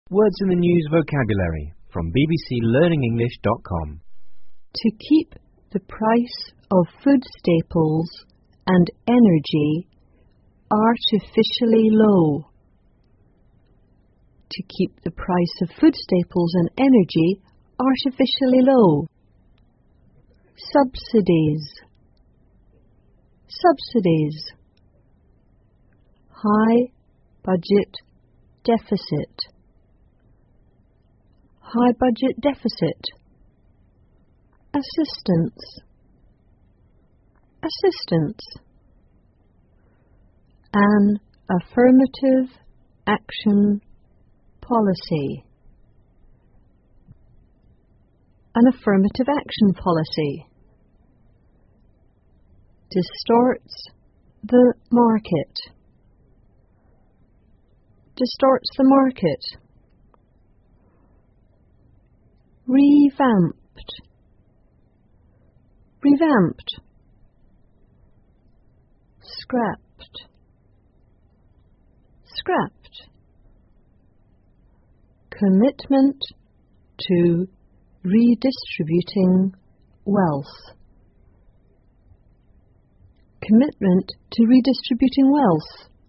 Words in the News vocabulary from bbclearningenglish.com. To keep the price of food staples and energy artificially low. To keep the price of food staples and energy artificially low. Subsidies. Subsidies. High budget deficit. High budget deficit. Assistance. Assistance. An affirmative action policy. An affirmative action policy. Distorts the market. Distorts the market. Revamped. Revamped. Scrapped. Scrapped. Commitment to redistributing wealth. Commitment to redistributing wealth.